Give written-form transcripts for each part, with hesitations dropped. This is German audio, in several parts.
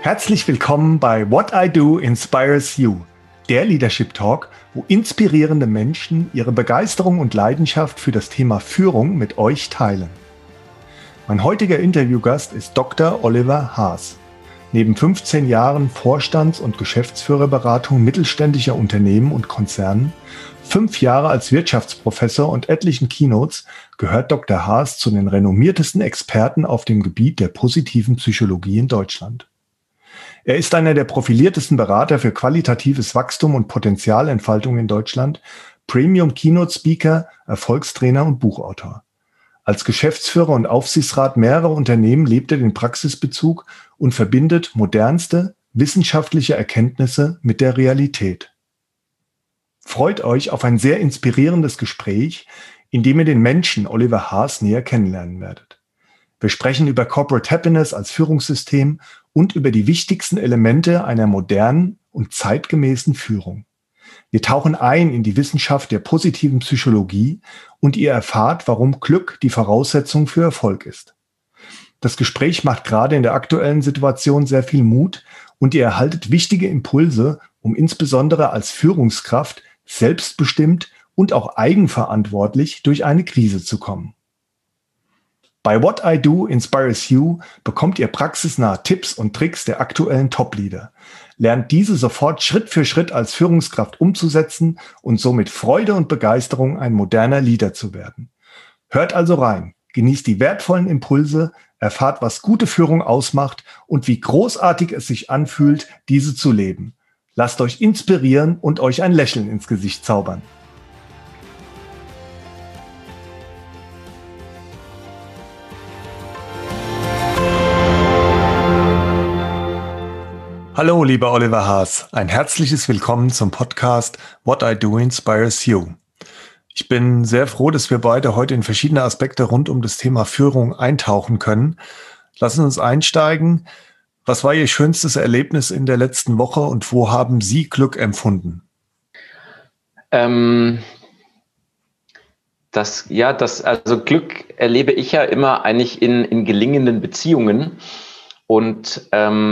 Herzlich willkommen bei What I Do Inspires You, der Leadership Talk, wo inspirierende Menschen ihre Begeisterung und Leidenschaft für das Thema Führung mit euch teilen. Mein heutiger Interviewgast ist Dr. Oliver Haas. Neben 15 Jahren Vorstands- und Geschäftsführerberatung mittelständischer Unternehmen und Konzernen, 5 Jahre als Wirtschaftsprofessor und etlichen Keynotes gehört Dr. Haas zu den renommiertesten Experten auf dem Gebiet der positiven Psychologie in Deutschland. Er ist einer der profiliertesten Berater für qualitatives Wachstum und Potenzialentfaltung in Deutschland, Premium Keynote Speaker, Erfolgstrainer und Buchautor. Als Geschäftsführer und Aufsichtsrat mehrerer Unternehmen lebt er den Praxisbezug und verbindet modernste wissenschaftliche Erkenntnisse mit der Realität. Freut euch auf ein sehr inspirierendes Gespräch, in dem ihr den Menschen Oliver Haas näher kennenlernen werdet. Wir sprechen über Corporate Happiness als Führungssystem und über die wichtigsten Elemente einer modernen und zeitgemäßen Führung. Wir tauchen ein in die Wissenschaft der positiven Psychologie und ihr erfahrt, warum Glück die Voraussetzung für Erfolg ist. Das Gespräch macht gerade in der aktuellen Situation sehr viel Mut und ihr erhaltet wichtige Impulse, um insbesondere als Führungskraft selbstbestimmt und auch eigenverantwortlich durch eine Krise zu kommen. Bei What I Do Inspires You bekommt ihr praxisnahe Tipps und Tricks der aktuellen Top-Leader. Lernt diese sofort Schritt für Schritt als Führungskraft umzusetzen und so mit Freude und Begeisterung ein moderner Leader zu werden. Hört also rein, genießt die wertvollen Impulse, erfahrt, was gute Führung ausmacht und wie großartig es sich anfühlt, diese zu leben. Lasst euch inspirieren und euch ein Lächeln ins Gesicht zaubern. Hallo, lieber Oliver Haas. Ein herzliches Willkommen zum Podcast What I Do Inspires You. Ich bin sehr froh, dass wir beide heute in verschiedene Aspekte rund um das Thema Führung eintauchen können. Lassen Sie uns einsteigen. Was war Ihr schönstes Erlebnis in der letzten Woche und wo haben Sie Glück empfunden? Also Glück erlebe ich ja immer eigentlich in gelingenden Beziehungen und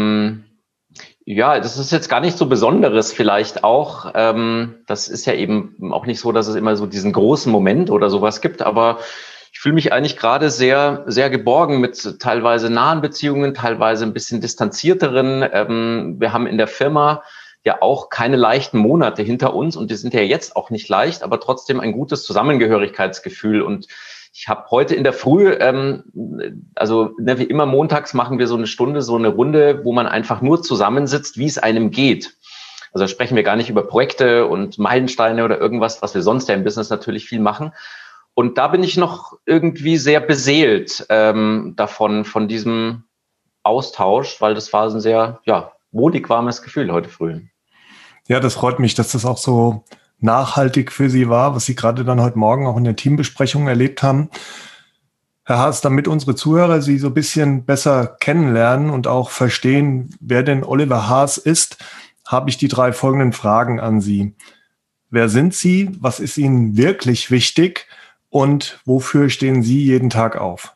das ist jetzt gar nicht so Besonderes vielleicht auch. Das ist ja eben auch nicht so, dass es immer so diesen großen Moment oder sowas gibt, aber ich fühle mich eigentlich gerade sehr, sehr geborgen mit teilweise nahen Beziehungen, teilweise ein bisschen distanzierteren. Wir haben in der Firma ja auch keine leichten Monate hinter uns und die sind ja jetzt auch nicht leicht, aber trotzdem ein gutes Zusammengehörigkeitsgefühl. Und ich habe heute in der Früh, wie immer montags machen wir so eine Stunde, so eine Runde, wo man einfach nur zusammensitzt, wie es einem geht. Also da sprechen wir gar nicht über Projekte und Meilensteine oder irgendwas, was wir sonst ja im Business natürlich viel machen. Und da bin ich noch irgendwie sehr beseelt von diesem Austausch, weil das war ein sehr, wohlig warmes Gefühl heute früh. Ja, das freut mich, dass das auch so nachhaltig für Sie war, was Sie gerade dann heute Morgen auch in der Teambesprechung erlebt haben. Herr Haas, damit unsere Zuhörer Sie so ein bisschen besser kennenlernen und auch verstehen, wer denn Oliver Haas ist, habe ich die 3 folgenden Fragen an Sie. Wer sind Sie? Was ist Ihnen wirklich wichtig? Und wofür stehen Sie jeden Tag auf?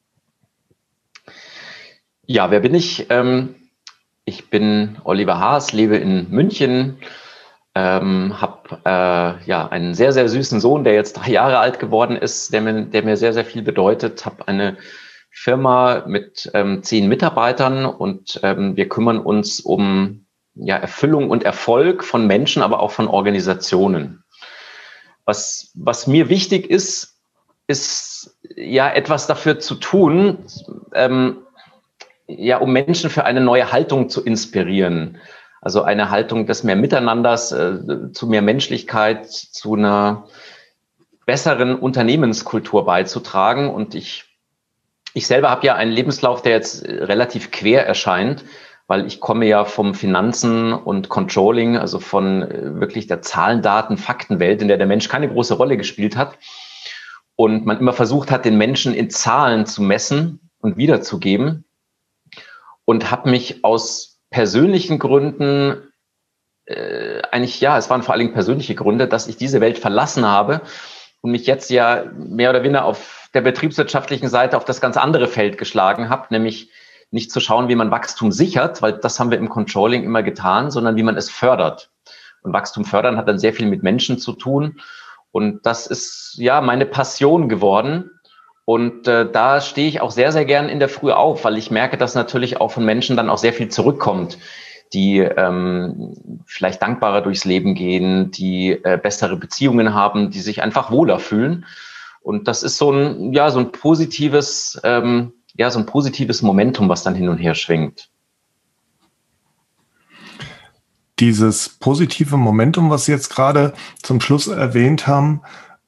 Ja, wer bin ich? Ich bin Oliver Haas, lebe in München, habe einen sehr, sehr süßen Sohn, der jetzt 3 Jahre alt geworden ist, der mir sehr, sehr viel bedeutet. Habe eine Firma mit 10 Mitarbeitern und wir kümmern uns um Erfüllung und Erfolg von Menschen, aber auch von Organisationen. Was mir wichtig ist etwas dafür zu tun, um Menschen für eine neue Haltung zu inspirieren. Also eine Haltung des mehr Miteinanders, zu mehr Menschlichkeit, zu einer besseren Unternehmenskultur beizutragen. Und ich selber habe ja einen Lebenslauf, der jetzt relativ quer erscheint, weil ich komme ja vom Finanzen und Controlling, also von wirklich der Zahlen, Daten, Faktenwelt, in der der Mensch keine große Rolle gespielt hat. Und man immer versucht hat, den Menschen in Zahlen zu messen und wiederzugeben. Und habe mich aus persönlichen Gründen, es waren vor allen Dingen persönliche Gründe, dass ich diese Welt verlassen habe und mich jetzt ja mehr oder weniger auf der betriebswirtschaftlichen Seite auf das ganz andere Feld geschlagen habe, nämlich nicht zu schauen, wie man Wachstum sichert, weil das haben wir im Controlling immer getan, sondern wie man es fördert. Und Wachstum fördern hat dann sehr viel mit Menschen zu tun. Und das ist ja meine Passion geworden. Und da stehe ich auch sehr, sehr gern in der Früh auf, weil ich merke, dass natürlich auch von Menschen dann auch sehr viel zurückkommt, die vielleicht dankbarer durchs Leben gehen, die bessere Beziehungen haben, die sich einfach wohler fühlen. Und das ist so ein positives, so ein positives Momentum, was dann hin und her schwingt. Dieses positive Momentum, was Sie jetzt gerade zum Schluss erwähnt haben,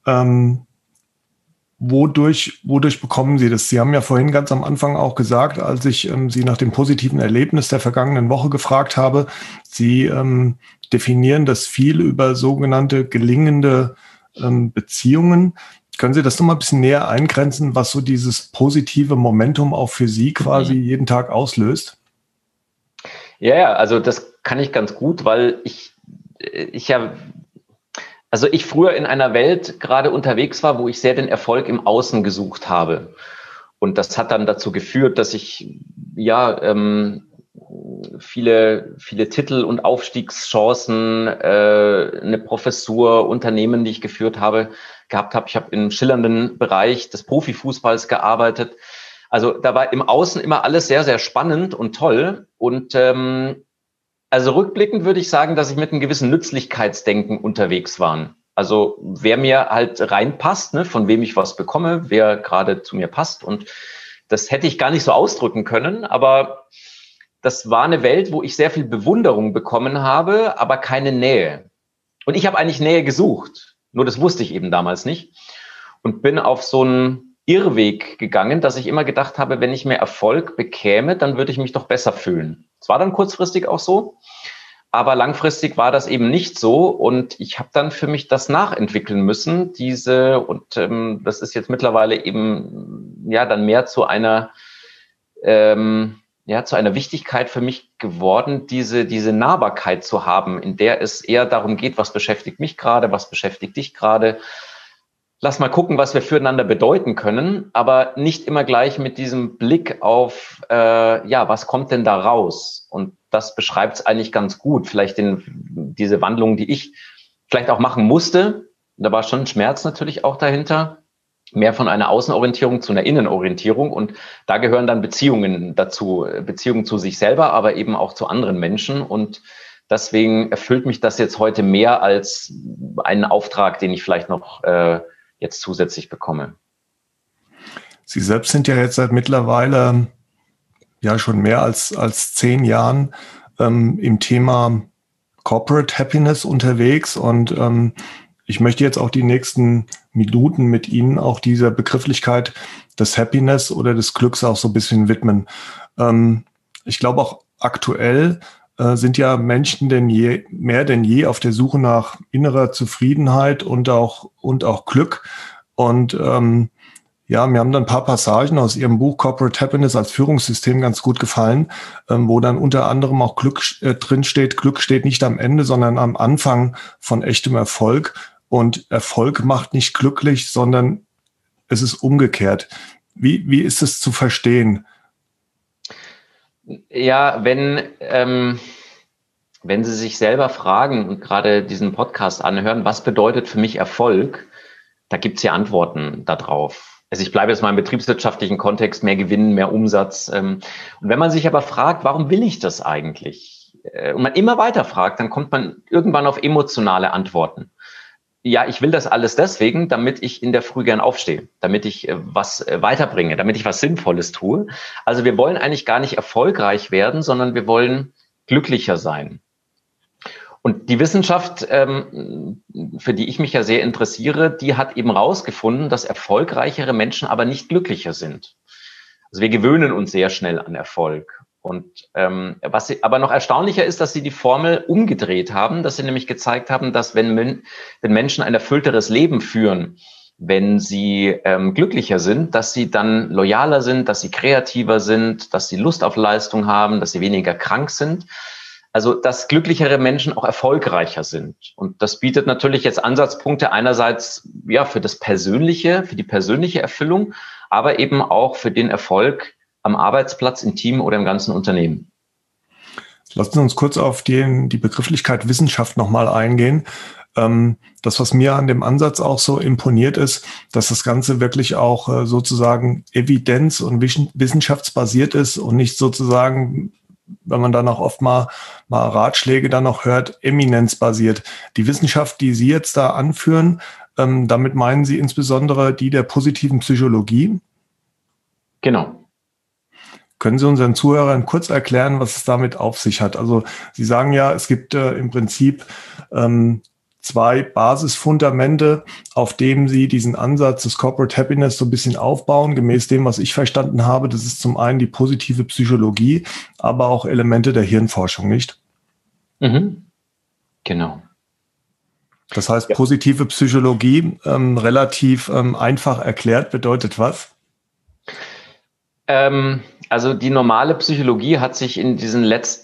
wodurch bekommen Sie das? Sie haben ja vorhin ganz am Anfang auch gesagt, als ich Sie nach dem positiven Erlebnis der vergangenen Woche gefragt habe, Sie definieren das viel über sogenannte gelingende Beziehungen. Können Sie das noch mal ein bisschen näher eingrenzen, was so dieses positive Momentum auch für Sie quasi jeden Tag auslöst? Ja, also das kann ich ganz gut, weil ich früher in einer Welt gerade unterwegs war, wo ich sehr den Erfolg im Außen gesucht habe. Und das hat dann dazu geführt, dass ich viele Titel und Aufstiegschancen, eine Professur, Unternehmen, die ich geführt habe, gehabt habe. Ich habe im schillernden Bereich des Profifußballs gearbeitet. Also da war im Außen immer alles sehr, sehr spannend und toll. Und also rückblickend würde ich sagen, dass ich mit einem gewissen Nützlichkeitsdenken unterwegs war. Also wer mir halt reinpasst, ne, von wem ich was bekomme, wer gerade zu mir passt. Und das hätte ich gar nicht so ausdrücken können, aber das war eine Welt, wo ich sehr viel Bewunderung bekommen habe, aber keine Nähe. Und ich habe eigentlich Nähe gesucht, nur das wusste ich eben damals nicht. Und bin auf so einen Irrweg gegangen, dass ich immer gedacht habe, wenn ich mehr Erfolg bekäme, dann würde ich mich doch besser fühlen. Es war dann kurzfristig auch so, aber langfristig war das eben nicht so. Und ich habe dann für mich das nachentwickeln müssen, das ist jetzt mittlerweile eben dann mehr zu einer Wichtigkeit für mich geworden, diese Nahbarkeit zu haben, in der es eher darum geht, was beschäftigt mich gerade, was beschäftigt dich gerade. Lass mal gucken, was wir füreinander bedeuten können, aber nicht immer gleich mit diesem Blick auf, was kommt denn da raus? Und das beschreibt es eigentlich ganz gut. Vielleicht diese Wandlung, die ich vielleicht auch machen musste. Da war schon ein Schmerz natürlich auch dahinter. Mehr von einer Außenorientierung zu einer Innenorientierung. Und da gehören dann Beziehungen dazu, Beziehungen zu sich selber, aber eben auch zu anderen Menschen. Und deswegen erfüllt mich das jetzt heute mehr als einen Auftrag, den ich vielleicht noch jetzt zusätzlich bekomme. Sie selbst sind ja jetzt seit mittlerweile schon mehr als 10 Jahren im Thema Corporate Happiness unterwegs und ich möchte jetzt auch die nächsten Minuten mit Ihnen auch dieser Begrifflichkeit des Happiness oder des Glücks auch so ein bisschen widmen. Ich glaube auch aktuell sind ja Menschen mehr denn je auf der Suche nach innerer Zufriedenheit und auch Glück. Und mir haben dann ein paar Passagen aus Ihrem Buch Corporate Happiness als Führungssystem ganz gut gefallen, wo dann unter anderem auch Glück drin steht. Glück steht nicht am Ende, sondern am Anfang von echtem Erfolg. Und Erfolg macht nicht glücklich, sondern es ist umgekehrt. Wie ist es zu verstehen? Ja, wenn Sie sich selber fragen und gerade diesen Podcast anhören, was bedeutet für mich Erfolg? Da gibt es ja Antworten darauf. Also ich bleibe jetzt mal im betriebswirtschaftlichen Kontext, mehr Gewinn, mehr Umsatz. Und wenn man sich aber fragt, warum will ich das eigentlich? Und man immer weiter fragt, dann kommt man irgendwann auf emotionale Antworten. Ja, ich will das alles deswegen, damit ich in der Früh gern aufstehe, damit ich was weiterbringe, damit ich was Sinnvolles tue. Also wir wollen eigentlich gar nicht erfolgreich werden, sondern wir wollen glücklicher sein. Und die Wissenschaft, für die ich mich ja sehr interessiere, die hat eben rausgefunden, dass erfolgreichere Menschen aber nicht glücklicher sind. Also wir gewöhnen uns sehr schnell an Erfolg. Und was aber noch erstaunlicher ist, dass sie die Formel umgedreht haben, dass sie nämlich gezeigt haben, dass wenn Menschen ein erfüllteres Leben führen, wenn sie glücklicher sind, dass sie dann loyaler sind, dass sie kreativer sind, dass sie Lust auf Leistung haben, dass sie weniger krank sind. Also, dass glücklichere Menschen auch erfolgreicher sind. Und das bietet natürlich jetzt Ansatzpunkte einerseits, für das Persönliche, für die persönliche Erfüllung, aber eben auch für den Erfolg am Arbeitsplatz, im Team oder im ganzen Unternehmen. Lassen Sie uns kurz auf die Begrifflichkeit Wissenschaft nochmal eingehen. Das, was mir an dem Ansatz auch so imponiert ist, dass das Ganze wirklich auch sozusagen evidenz- und wissenschaftsbasiert ist und nicht sozusagen, wenn man dann auch oft mal Ratschläge dann noch hört, eminenzbasiert. Die Wissenschaft, die Sie jetzt da anführen, damit meinen Sie insbesondere die der positiven Psychologie? Genau. Können Sie unseren Zuhörern kurz erklären, was es damit auf sich hat? Also Sie sagen ja, es gibt im Prinzip zwei Basisfundamente, auf dem Sie diesen Ansatz des Corporate Happiness so ein bisschen aufbauen, gemäß dem, was ich verstanden habe. Das ist zum einen die positive Psychologie, aber auch Elemente der Hirnforschung, nicht? Mhm. Genau. Das heißt, positive Psychologie, relativ einfach erklärt, bedeutet was? Also die normale Psychologie hat sich in diesen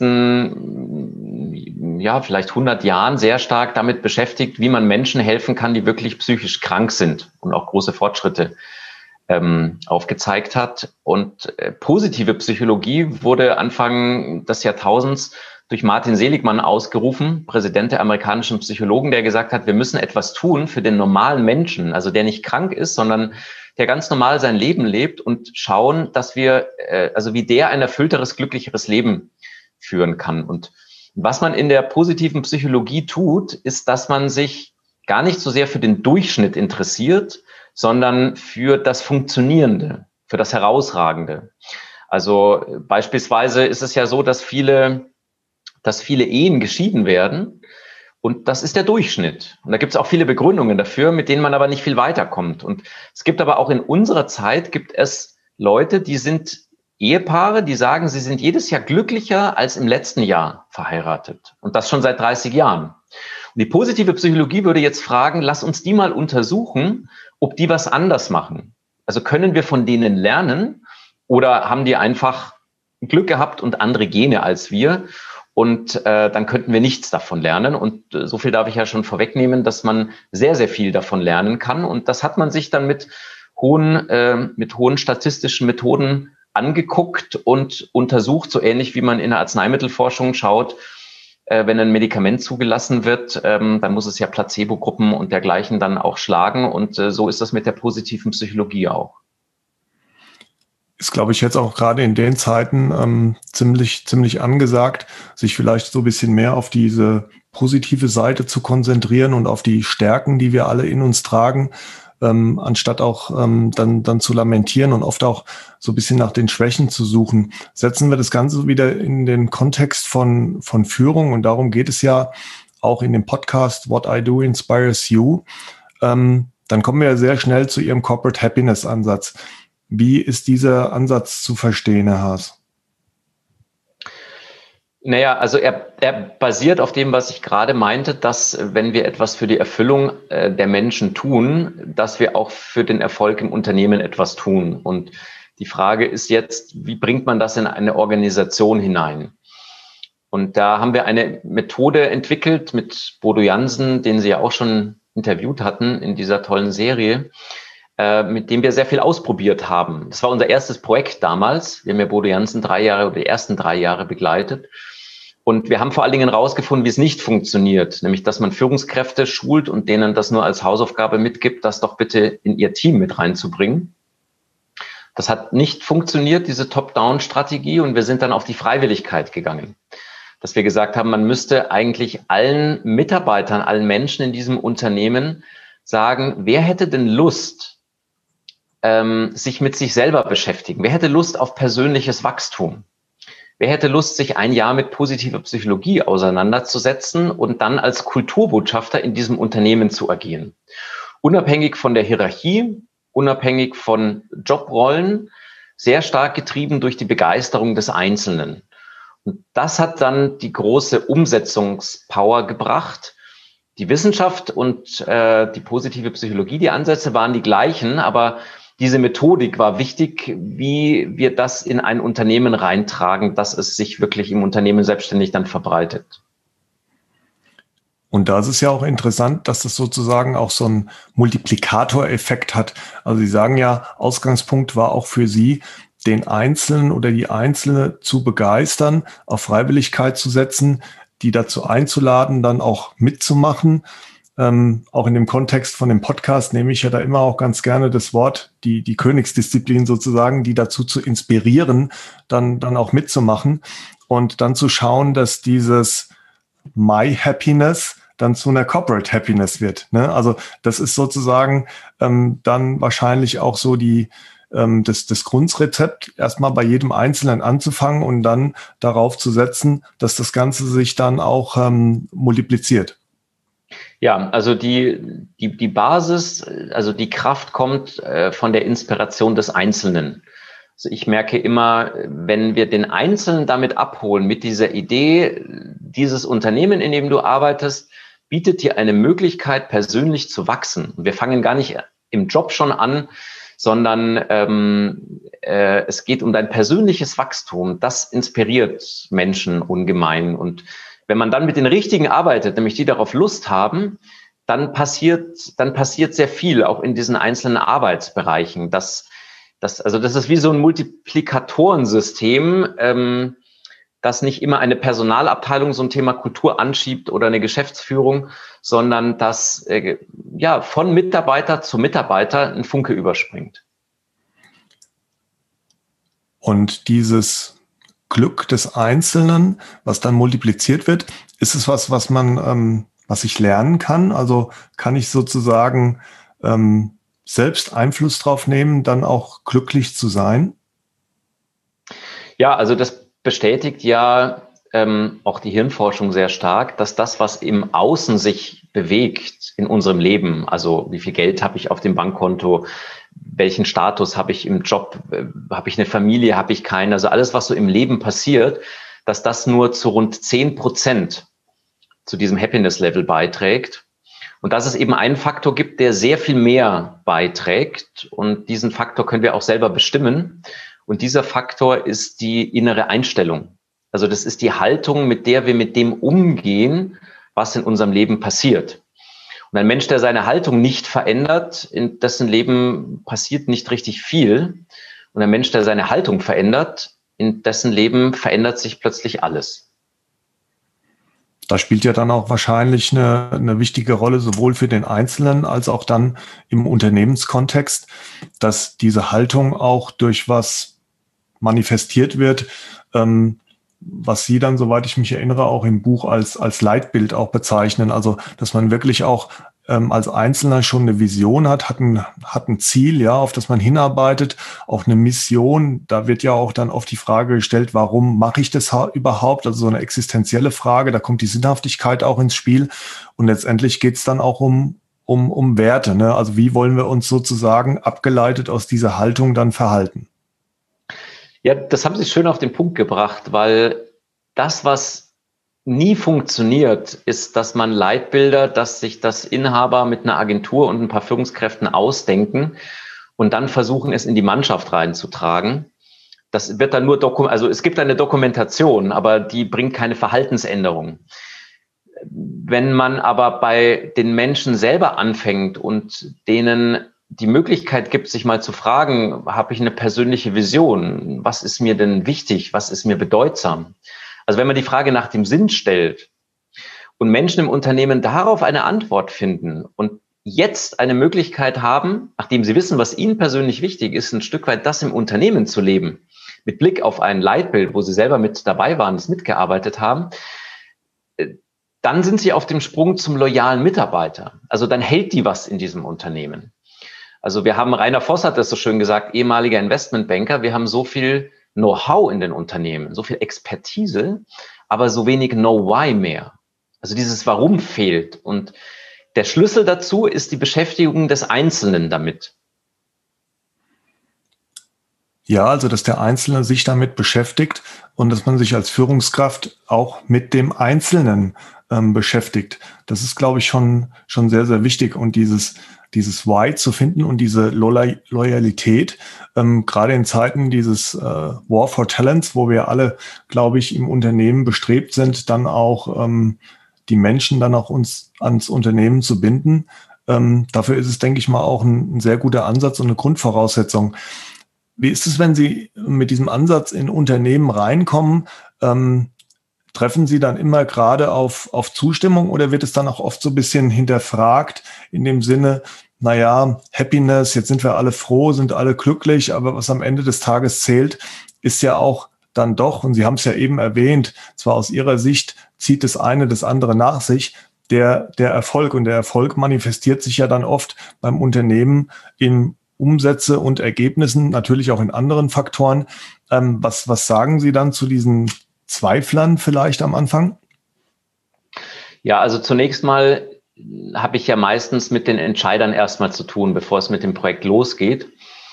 letzten, vielleicht 100 Jahren sehr stark damit beschäftigt, wie man Menschen helfen kann, die wirklich psychisch krank sind und auch große Fortschritte aufgezeigt hat. Und positive Psychologie wurde Anfang des Jahrtausends durch Martin Seligman ausgerufen, Präsident der amerikanischen Psychologen, der gesagt hat, wir müssen etwas tun für den normalen Menschen, also der nicht krank ist, sondern der ganz normal sein Leben lebt und schauen, dass wir, wie der ein erfüllteres, glücklicheres Leben führen kann. Und was man in der positiven Psychologie tut, ist, dass man sich gar nicht so sehr für den Durchschnitt interessiert, sondern für das Funktionierende, für das Herausragende. Also beispielsweise ist es ja so, dass viele Ehen geschieden werden. Und das ist der Durchschnitt. Und da gibt es auch viele Begründungen dafür, mit denen man aber nicht viel weiterkommt. Und es gibt aber auch in unserer Zeit, gibt es Leute, die sind Ehepaare, die sagen, sie sind jedes Jahr glücklicher als im letzten Jahr verheiratet. Und das schon seit 30 Jahren. Und die positive Psychologie würde jetzt fragen, lass uns die mal untersuchen, ob die was anders machen. Also können wir von denen lernen oder haben die einfach Glück gehabt und andere Gene als wir? Und dann könnten wir nichts davon lernen. Und so viel darf ich ja schon vorwegnehmen, dass man sehr, sehr viel davon lernen kann. Und das hat man sich dann mit hohen statistischen Methoden angeguckt und untersucht, so ähnlich wie man in der Arzneimittelforschung schaut. Wenn ein Medikament zugelassen wird, dann muss es ja Placebo-Gruppen und dergleichen dann auch schlagen. Und so ist das mit der positiven Psychologie auch. Ist, glaube ich, jetzt auch gerade in den Zeiten ziemlich angesagt, sich vielleicht so ein bisschen mehr auf diese positive Seite zu konzentrieren und auf die Stärken, die wir alle in uns tragen, anstatt auch dann zu lamentieren und oft auch so ein bisschen nach den Schwächen zu suchen. Setzen wir das Ganze wieder in den Kontext von Führung, und darum geht es ja auch in dem Podcast What I Do Inspires You. Dann kommen wir ja sehr schnell zu Ihrem Corporate Happiness Ansatz. Wie ist dieser Ansatz zu verstehen, Herr Haas? Naja, also er basiert auf dem, was ich gerade meinte, dass wenn wir etwas für die Erfüllung der Menschen tun, dass wir auch für den Erfolg im Unternehmen etwas tun. Und die Frage ist jetzt, wie bringt man das in eine Organisation hinein? Und da haben wir eine Methode entwickelt mit Bodo Jansen, den Sie ja auch schon interviewt hatten in dieser tollen Serie, mit dem wir sehr viel ausprobiert haben. Das war unser erstes Projekt damals. Wir haben ja Bodo Jansen die ersten 3 Jahre begleitet. Und wir haben vor allen Dingen rausgefunden, wie es nicht funktioniert. Nämlich, dass man Führungskräfte schult und denen das nur als Hausaufgabe mitgibt, das doch bitte in ihr Team mit reinzubringen. Das hat nicht funktioniert, diese Top-Down-Strategie. Und wir sind dann auf die Freiwilligkeit gegangen. Dass wir gesagt haben, man müsste eigentlich allen Mitarbeitern, allen Menschen in diesem Unternehmen sagen, wer hätte denn Lust, sich mit sich selber beschäftigen? Wer hätte Lust auf persönliches Wachstum? Wer hätte Lust, sich 1 Jahr mit positiver Psychologie auseinanderzusetzen und dann als Kulturbotschafter in diesem Unternehmen zu agieren? Unabhängig von der Hierarchie, unabhängig von Jobrollen, sehr stark getrieben durch die Begeisterung des Einzelnen. Und das hat dann die große Umsetzungspower gebracht. Die Wissenschaft und die positive Psychologie, die Ansätze waren die gleichen, aber diese Methodik war wichtig, wie wir das in ein Unternehmen reintragen, dass es sich wirklich im Unternehmen selbstständig dann verbreitet. Und da ist es ja auch interessant, dass das sozusagen auch so einen Multiplikatoreffekt hat. Also Sie sagen ja, Ausgangspunkt war auch für Sie, den Einzelnen oder die Einzelne zu begeistern, auf Freiwilligkeit zu setzen, die dazu einzuladen, dann auch mitzumachen. Auch in dem Kontext von dem Podcast nehme ich ja da immer auch ganz gerne das Wort, die Königsdisziplin sozusagen, die dazu zu inspirieren, dann auch mitzumachen und dann zu schauen, dass dieses My Happiness dann zu einer Corporate Happiness wird. Ne? Also das ist sozusagen dann wahrscheinlich auch so das Grundrezept, erstmal bei jedem Einzelnen anzufangen und dann darauf zu setzen, dass das Ganze sich dann auch multipliziert. Ja, also die Basis, also die Kraft kommt von der Inspiration des Einzelnen. Also ich merke immer, wenn wir den Einzelnen damit abholen, mit dieser Idee, dieses Unternehmen, in dem du arbeitest, bietet dir eine Möglichkeit, persönlich zu wachsen. Und wir fangen gar nicht im Job schon an, sondern es geht um dein persönliches Wachstum. Das inspiriert Menschen ungemein. Und wenn man dann mit den Richtigen arbeitet, nämlich die darauf Lust haben, dann passiert sehr viel, auch in diesen einzelnen Arbeitsbereichen. Das ist wie so ein Multiplikatorensystem, das nicht immer eine Personalabteilung so ein Thema Kultur anschiebt oder eine Geschäftsführung, sondern das von Mitarbeiter zu Mitarbeiter ein Funke überspringt. Und dieses Glück des Einzelnen, was dann multipliziert wird, ist es was ich lernen kann? Also kann ich sozusagen selbst Einfluss drauf nehmen, dann auch glücklich zu sein? Ja, also das bestätigt ja auch die Hirnforschung sehr stark, dass das, was im Außen sich bewegt in unserem Leben, also wie viel Geld habe ich auf dem Bankkonto, welchen Status habe ich im Job, habe ich eine Familie, habe ich keine, also alles, was so im Leben passiert, dass das nur zu rund 10% zu diesem Happiness-Level beiträgt. Und dass es eben einen Faktor gibt, der sehr viel mehr beiträgt. Und diesen Faktor können wir auch selber bestimmen. Und dieser Faktor ist die innere Einstellung. Also das ist die Haltung, mit der wir mit dem umgehen, was in unserem Leben passiert. Und ein Mensch, der seine Haltung nicht verändert, in dessen Leben passiert nicht richtig viel. Und ein Mensch, der seine Haltung verändert, in dessen Leben verändert sich plötzlich alles. Da spielt ja dann auch wahrscheinlich eine wichtige Rolle, sowohl für den Einzelnen als auch dann im Unternehmenskontext, dass diese Haltung auch durch was manifestiert wird, was Sie dann, soweit ich mich erinnere, auch im Buch als Leitbild auch bezeichnen. Also, dass man wirklich auch als Einzelner schon eine Vision hat ein Ziel, ja, auf das man hinarbeitet, auch eine Mission. Da wird ja auch dann oft die Frage gestellt, warum mache ich das überhaupt? Also so eine existenzielle Frage, da kommt die Sinnhaftigkeit auch ins Spiel. Und letztendlich geht es dann auch um Werte, ne? Also wie wollen wir uns sozusagen abgeleitet aus dieser Haltung dann verhalten? Ja, das haben Sie schön auf den Punkt gebracht, weil das, was nie funktioniert, ist, dass man Leitbilder, dass sich das Inhaber mit einer Agentur und ein paar Führungskräften ausdenken und dann versuchen, es in die Mannschaft reinzutragen. Das wird dann nur also es gibt eine Dokumentation, aber die bringt keine Verhaltensänderung. Wenn man aber bei den Menschen selber anfängt und denen die Möglichkeit gibt, sich mal zu fragen, habe ich eine persönliche Vision? Was ist mir denn wichtig? Was ist mir bedeutsam? Also wenn man die Frage nach dem Sinn stellt und Menschen im Unternehmen darauf eine Antwort finden und jetzt eine Möglichkeit haben, nachdem sie wissen, was ihnen persönlich wichtig ist, ein Stück weit das im Unternehmen zu leben, mit Blick auf ein Leitbild, wo sie selber mit dabei waren, das mitgearbeitet haben, dann sind sie auf dem Sprung zum loyalen Mitarbeiter. Also dann hält die was in diesem Unternehmen. Also wir haben, Rainer Voss hat das so schön gesagt, ehemaliger Investmentbanker, wir haben so viel Know-how in den Unternehmen, so viel Expertise, aber so wenig Know-why mehr. Also dieses Warum fehlt. Und der Schlüssel dazu ist die Beschäftigung des Einzelnen damit. Ja, also dass der Einzelne sich damit beschäftigt und dass man sich als Führungskraft auch mit dem Einzelnen beschäftigt. Das ist, glaube ich, schon sehr, sehr wichtig. Und dieses Why zu finden und diese Loyalität, gerade in Zeiten dieses War for Talents, wo wir alle, glaube ich, im Unternehmen bestrebt sind, dann auch die Menschen dann auch ans Unternehmen zu binden. Dafür ist es, denke ich mal, auch ein sehr guter Ansatz und eine Grundvoraussetzung. Wie ist es, wenn Sie mit diesem Ansatz in Unternehmen reinkommen? Treffen Sie dann immer gerade auf Zustimmung oder wird es dann auch oft so ein bisschen hinterfragt in dem Sinne, naja, Happiness, jetzt sind wir alle froh, sind alle glücklich, aber was am Ende des Tages zählt, ist ja auch dann doch, und Sie haben es ja eben erwähnt, zwar aus Ihrer Sicht zieht das eine das andere nach sich, der Erfolg. Und der Erfolg manifestiert sich ja dann oft beim Unternehmen in Umsätze und Ergebnissen, natürlich auch in anderen Faktoren. Was sagen Sie dann zu diesen Zweiflern vielleicht am Anfang? Ja, also zunächst mal habe ich ja meistens mit den Entscheidern erstmal zu tun, bevor es mit dem Projekt losgeht.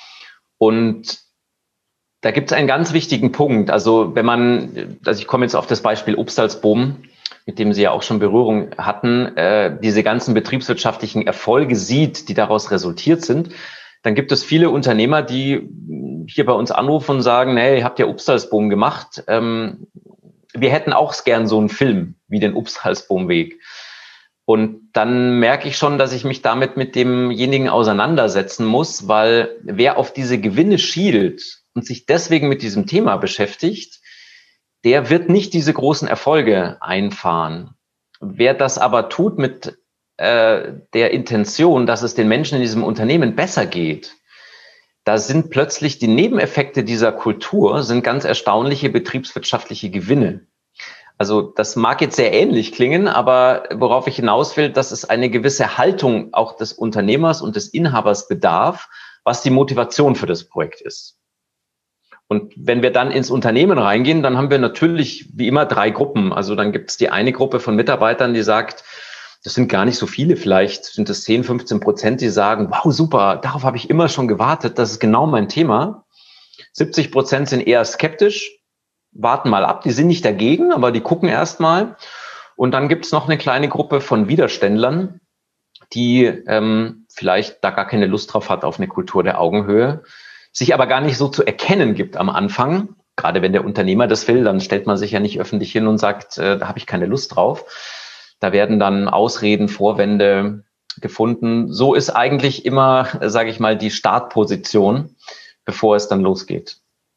Und da gibt es einen ganz wichtigen Punkt. Also ich komme jetzt auf das Beispiel Upsalzboom, mit dem Sie ja auch schon Berührung hatten, diese ganzen betriebswirtschaftlichen Erfolge sieht, die daraus resultiert sind, dann gibt es viele Unternehmer, die hier bei uns anrufen und sagen, hey, ihr habt ja Upsalzboom gemacht, wir hätten auch gern so einen Film wie den Upsalzboom-Weg. Und dann merke ich schon, dass ich mich damit mit demjenigen auseinandersetzen muss, weil wer auf diese Gewinne schielt und sich deswegen mit diesem Thema beschäftigt, der wird nicht diese großen Erfolge einfahren. Wer das aber tut mit der Intention, dass es den Menschen in diesem Unternehmen besser geht, da sind plötzlich die Nebeneffekte dieser Kultur, sind ganz erstaunliche betriebswirtschaftliche Gewinne. Also das mag jetzt sehr ähnlich klingen, aber worauf ich hinaus will, dass es eine gewisse Haltung auch des Unternehmers und des Inhabers bedarf, was die Motivation für das Projekt ist. Und wenn wir dann ins Unternehmen reingehen, dann haben wir natürlich wie immer 3 Gruppen. Also dann gibt es die eine Gruppe von Mitarbeitern, die sagt, das sind gar nicht so viele, vielleicht sind es 10-15%, die sagen, wow, super, darauf habe ich immer schon gewartet, das ist genau mein Thema. 70% sind eher skeptisch, warten mal ab, die sind nicht dagegen, aber die gucken erst mal. Und dann gibt es noch eine kleine Gruppe von Widerständlern, die vielleicht da gar keine Lust drauf hat auf eine Kultur der Augenhöhe, sich aber gar nicht so zu erkennen gibt am Anfang. Gerade wenn der Unternehmer das will, dann stellt man sich ja nicht öffentlich hin und sagt, da habe ich keine Lust drauf. Da werden dann Ausreden, Vorwände gefunden. So ist eigentlich immer, sage ich mal, die Startposition, bevor es dann losgeht.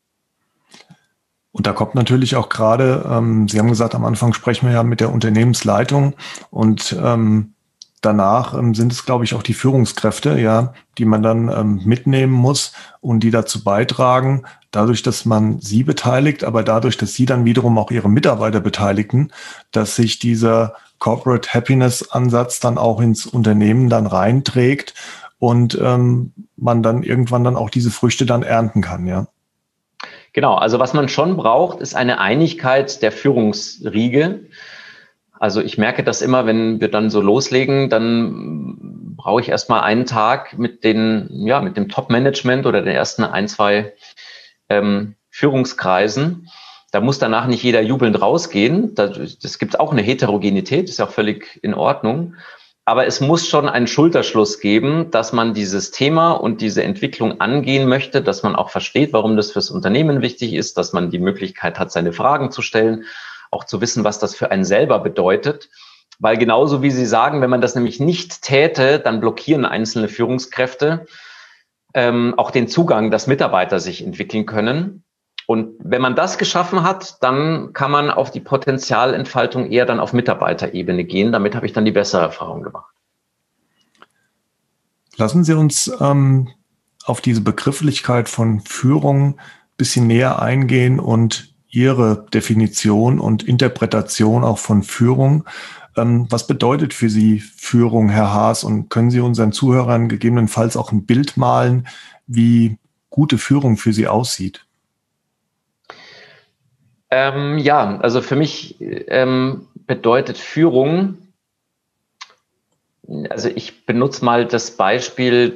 Und da kommt natürlich auch gerade, Sie haben gesagt, am Anfang sprechen wir ja mit der Unternehmensleitung und danach sind es, glaube ich, auch die Führungskräfte, ja, die man dann mitnehmen muss und die dazu beitragen, dadurch, dass man sie beteiligt, aber dadurch, dass sie dann wiederum auch ihre Mitarbeiter beteiligen, dass sich dieser Corporate Happiness Ansatz dann auch ins Unternehmen dann reinträgt und man dann irgendwann dann auch diese Früchte dann ernten kann, ja. Genau, also was man schon braucht, ist eine Einigkeit der Führungsriege. Also ich merke das immer, wenn wir dann so loslegen, dann brauche ich erstmal einen Tag mit dem Top-Management oder den ersten 1-2 Führungskreisen. Da muss danach nicht jeder jubelnd rausgehen. Das gibt auch eine Heterogenität, ist ja auch völlig in Ordnung. Aber es muss schon einen Schulterschluss geben, dass man dieses Thema und diese Entwicklung angehen möchte, dass man auch versteht, warum das fürs Unternehmen wichtig ist, dass man die Möglichkeit hat, seine Fragen zu stellen, auch zu wissen, was das für einen selber bedeutet. Weil genauso wie Sie sagen, wenn man das nämlich nicht täte, dann blockieren einzelne Führungskräfte auch den Zugang, dass Mitarbeiter sich entwickeln können. Und wenn man das geschaffen hat, dann kann man auf die Potenzialentfaltung eher dann auf Mitarbeiterebene gehen. Damit habe ich dann die bessere Erfahrung gemacht. Lassen Sie uns auf diese Begrifflichkeit von Führung ein bisschen näher eingehen und Ihre Definition und Interpretation auch von Führung. Was bedeutet für Sie Führung, Herr Haas? Und können Sie unseren Zuhörern gegebenenfalls auch ein Bild malen, wie gute Führung für Sie aussieht? Ja, also für mich bedeutet Führung, also ich benutze mal das Beispiel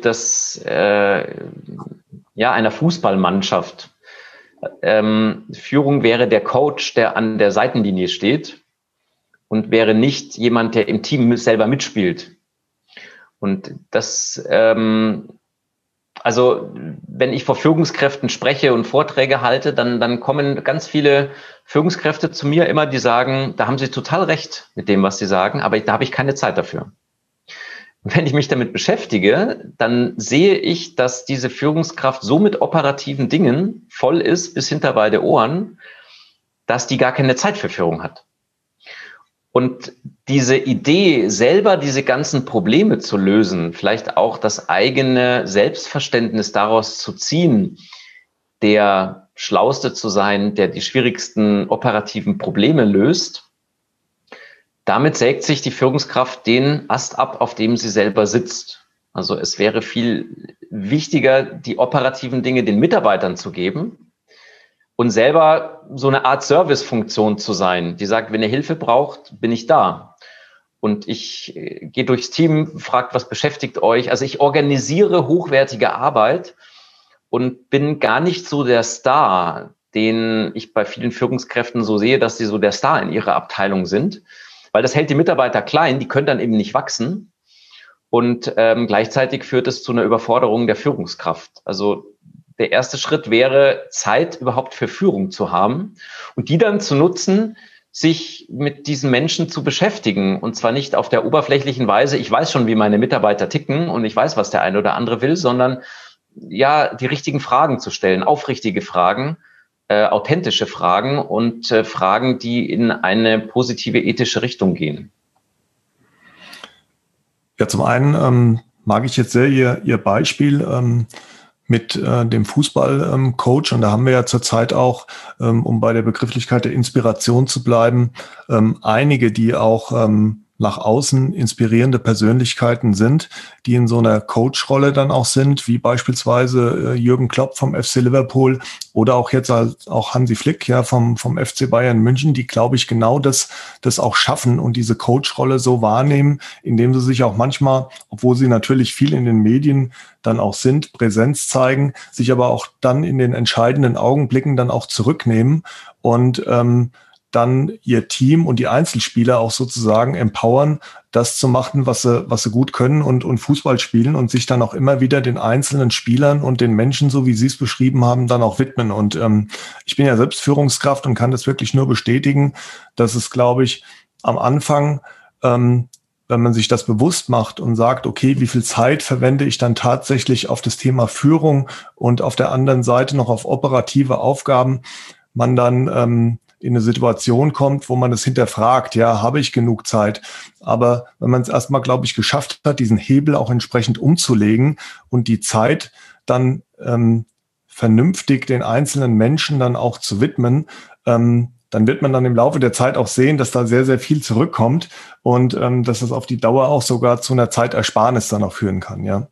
einer Fußballmannschaft. Führung wäre der Coach, der an der Seitenlinie steht und wäre nicht jemand, der im Team selber mitspielt. Und das Also wenn ich vor Führungskräften spreche und Vorträge halte, dann kommen ganz viele Führungskräfte zu mir immer, die sagen, da haben sie total recht mit dem, was sie sagen, aber da habe ich keine Zeit dafür. Und wenn ich mich damit beschäftige, dann sehe ich, dass diese Führungskraft so mit operativen Dingen voll ist, bis hinter beide Ohren, dass die gar keine Zeit für Führung hat. Und diese Idee, selber diese ganzen Probleme zu lösen, vielleicht auch das eigene Selbstverständnis daraus zu ziehen, der Schlauste zu sein, der die schwierigsten operativen Probleme löst, damit sägt sich die Führungskraft den Ast ab, auf dem sie selber sitzt. Also es wäre viel wichtiger, die operativen Dinge den Mitarbeitern zu geben und selber so eine Art Servicefunktion zu sein, die sagt, wenn ihr Hilfe braucht, bin ich da. Und ich gehe durchs Team, fragt, was beschäftigt euch. Also ich organisiere hochwertige Arbeit und bin gar nicht so der Star, den ich bei vielen Führungskräften so sehe, dass sie so der Star in ihrer Abteilung sind. Weil das hält die Mitarbeiter klein, die können dann eben nicht wachsen. Und gleichzeitig führt es zu einer Überforderung der Führungskraft. Also der erste Schritt wäre, Zeit überhaupt für Führung zu haben und die dann zu nutzen, sich mit diesen Menschen zu beschäftigen. Und zwar nicht auf der oberflächlichen Weise, ich weiß schon, wie meine Mitarbeiter ticken und ich weiß, was der eine oder andere will, sondern ja, die richtigen Fragen zu stellen, aufrichtige Fragen, authentische Fragen und Fragen, die in eine positive ethische Richtung gehen. Ja, zum einen mag ich jetzt sehr Ihr Beispiel mit dem Fußballcoach. Und da haben wir ja zurzeit auch, um bei der Begrifflichkeit der Inspiration zu bleiben, einige, die auch nach außen inspirierende Persönlichkeiten sind, die in so einer Coach-Rolle dann auch sind, wie beispielsweise Jürgen Klopp vom FC Liverpool oder auch jetzt auch Hansi Flick, ja, vom FC Bayern München, die, glaube ich, genau das auch schaffen und diese Coach-Rolle so wahrnehmen, indem sie sich auch manchmal, obwohl sie natürlich viel in den Medien dann auch sind, Präsenz zeigen, sich aber auch dann in den entscheidenden Augenblicken dann auch zurücknehmen und dann ihr Team und die Einzelspieler auch sozusagen empowern, das zu machen, was sie gut können und Fußball spielen und sich dann auch immer wieder den einzelnen Spielern und den Menschen, so wie Sie es beschrieben haben, dann auch widmen. Und ich bin ja selbst Führungskraft und kann das wirklich nur bestätigen, dass es, glaube ich, am Anfang, wenn man sich das bewusst macht und sagt, okay, wie viel Zeit verwende ich dann tatsächlich auf das Thema Führung und auf der anderen Seite noch auf operative Aufgaben, man dann in eine Situation kommt, wo man es hinterfragt, ja, habe ich genug Zeit? Aber wenn man es erstmal, glaube ich, geschafft hat, diesen Hebel auch entsprechend umzulegen und die Zeit dann vernünftig den einzelnen Menschen dann auch zu widmen, dann wird man dann im Laufe der Zeit auch sehen, dass da sehr, sehr viel zurückkommt und dass es auf die Dauer auch sogar zu einer Zeitersparnis dann auch führen kann, ja.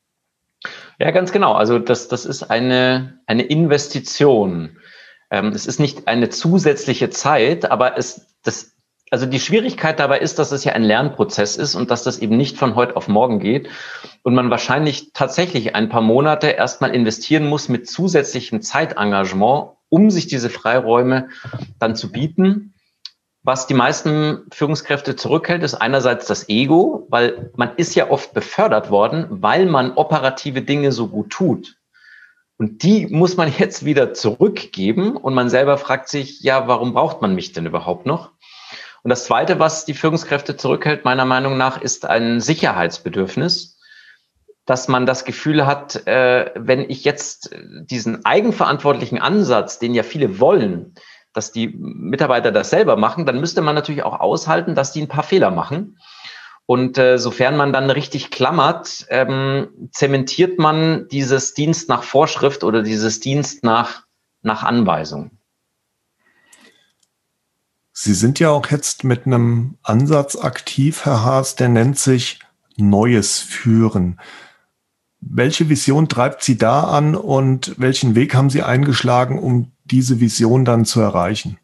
Ja, ganz genau. Also das ist eine Investition. Es ist nicht eine zusätzliche Zeit, aber also die Schwierigkeit dabei ist, dass es ja ein Lernprozess ist und dass das eben nicht von heute auf morgen geht und man wahrscheinlich tatsächlich ein paar Monate erstmal investieren muss mit zusätzlichem Zeitengagement, um sich diese Freiräume dann zu bieten. Was die meisten Führungskräfte zurückhält, ist einerseits das Ego, weil man ist ja oft befördert worden, weil man operative Dinge so gut tut. Und die muss man jetzt wieder zurückgeben und man selber fragt sich, ja, warum braucht man mich denn überhaupt noch? Und das Zweite, was die Führungskräfte zurückhält, meiner Meinung nach, ist ein Sicherheitsbedürfnis, dass man das Gefühl hat, wenn ich jetzt diesen eigenverantwortlichen Ansatz, den ja viele wollen, dass die Mitarbeiter das selber machen, dann müsste man natürlich auch aushalten, dass die ein paar Fehler machen. Und sofern man dann richtig klammert, zementiert man dieses Dienst nach Vorschrift oder dieses Dienst nach Anweisung. Sie sind ja auch jetzt mit einem Ansatz aktiv, Herr Haas, der nennt sich Neues führen. Welche Vision treibt Sie da an und welchen Weg haben Sie eingeschlagen, um diese Vision dann zu erreichen?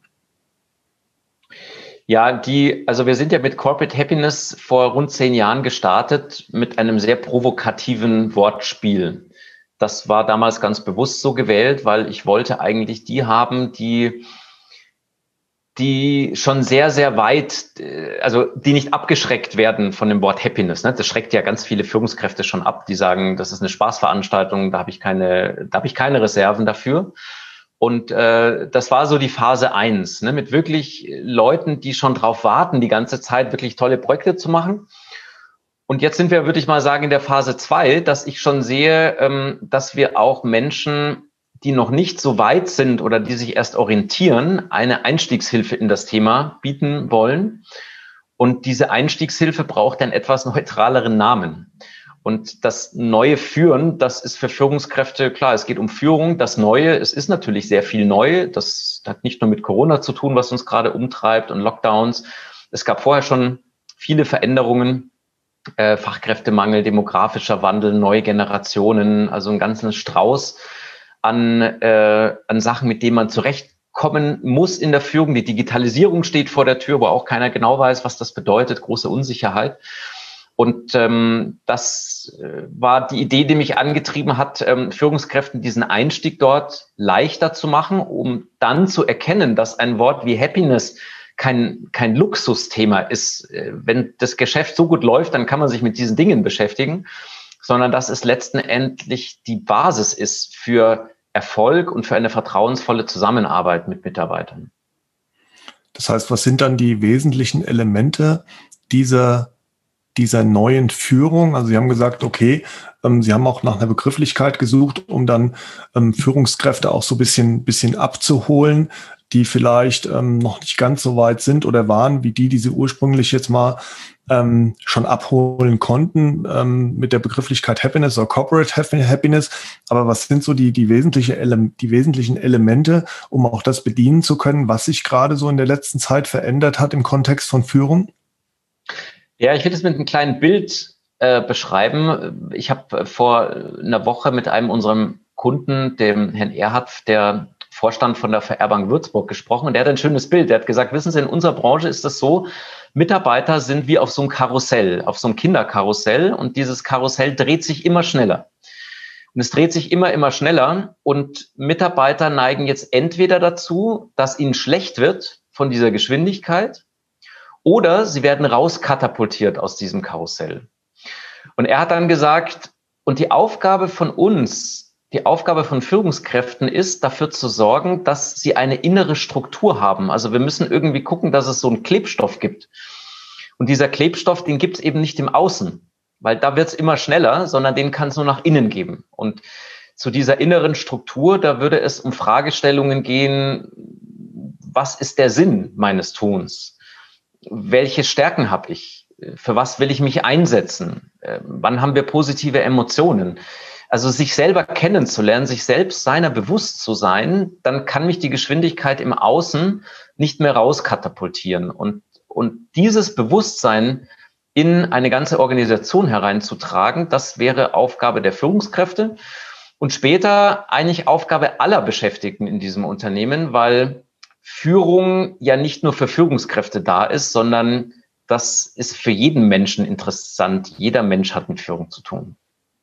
Ja, also wir sind ja mit Corporate Happiness vor rund 10 Jahren gestartet mit einem sehr provokativen Wortspiel. Das war damals ganz bewusst so gewählt, weil ich wollte eigentlich die haben, die die schon sehr, sehr weit, also die nicht abgeschreckt werden von dem Wort Happiness. Ne? Das schreckt ja ganz viele Führungskräfte schon ab, die sagen, das ist eine Spaßveranstaltung, da habe ich keine Reserven dafür. Und das war so die Phase 1, ne? Mit wirklich Leuten, die schon drauf warten, die ganze Zeit wirklich tolle Projekte zu machen. Und jetzt sind wir, würde ich mal sagen, in der Phase 2, dass ich schon sehe, dass wir auch Menschen, die noch nicht so weit sind oder die sich erst orientieren, eine Einstiegshilfe in das Thema bieten wollen. Und diese Einstiegshilfe braucht einen etwas neutraleren Namen. Und das neue Führen, das ist für Führungskräfte, klar, es geht um Führung. Das Neue, es ist natürlich sehr viel neu. Das hat nicht nur mit Corona zu tun, was uns gerade umtreibt und Lockdowns. Es gab vorher schon viele Veränderungen. Fachkräftemangel, demografischer Wandel, neue Generationen, also einen ganzen Strauß an Sachen, mit denen man zurechtkommen muss in der Führung. Die Digitalisierung steht vor der Tür, wo auch keiner genau weiß, was das bedeutet, große Unsicherheit. Und das war die Idee, die mich angetrieben hat, Führungskräften diesen Einstieg dort leichter zu machen, um dann zu erkennen, dass ein Wort wie Happiness kein Luxusthema ist. Wenn das Geschäft so gut läuft, dann kann man sich mit diesen Dingen beschäftigen, sondern dass es letztendlich die Basis ist für Erfolg und für eine vertrauensvolle Zusammenarbeit mit Mitarbeitern. Das heißt, was sind dann die wesentlichen Elemente dieser neuen Führung? Also Sie haben gesagt, okay, Sie haben auch nach einer Begrifflichkeit gesucht, um dann Führungskräfte auch so ein bisschen abzuholen, die vielleicht noch nicht ganz so weit sind oder waren, wie die Sie ursprünglich jetzt mal schon abholen konnten mit der Begrifflichkeit Happiness oder Corporate Happiness. Aber was sind so die wesentlichen Elemente, um auch das bedienen zu können, was sich gerade so in der letzten Zeit verändert hat im Kontext von Führung? Ja, ich will das mit einem kleinen Bild beschreiben. Ich habe vor einer Woche mit einem unserer Kunden, dem Herrn Erhard, der Vorstand von der VR-Bank Würzburg, gesprochen, und der hat ein schönes Bild. Der hat gesagt, wissen Sie, in unserer Branche ist das so, Mitarbeiter sind wie auf so einem Karussell, auf so einem Kinderkarussell, und dieses Karussell dreht sich immer schneller. Und es dreht sich immer schneller, und Mitarbeiter neigen jetzt entweder dazu, dass ihnen schlecht wird von dieser Geschwindigkeit, oder sie werden rauskatapultiert aus diesem Karussell. Und er hat dann gesagt, und die Aufgabe von uns, die Aufgabe von Führungskräften ist, dafür zu sorgen, dass sie eine innere Struktur haben. Also wir müssen irgendwie gucken, dass es so einen Klebstoff gibt. Und dieser Klebstoff, den gibt es eben nicht im Außen, weil da wird es immer schneller, sondern den kann es nur nach innen geben. Und zu dieser inneren Struktur, da würde es um Fragestellungen gehen, was ist der Sinn meines Tuns? Welche Stärken habe ich? Für was will ich mich einsetzen? Wann haben wir positive Emotionen? Also sich selber kennenzulernen, sich selbst seiner bewusst zu sein, dann kann mich die Geschwindigkeit im Außen nicht mehr rauskatapultieren. Und dieses Bewusstsein in eine ganze Organisation hereinzutragen, das wäre Aufgabe der Führungskräfte und später eigentlich Aufgabe aller Beschäftigten in diesem Unternehmen, weil Führung ja nicht nur für Führungskräfte da ist, sondern das ist für jeden Menschen interessant. Jeder Mensch hat mit Führung zu tun.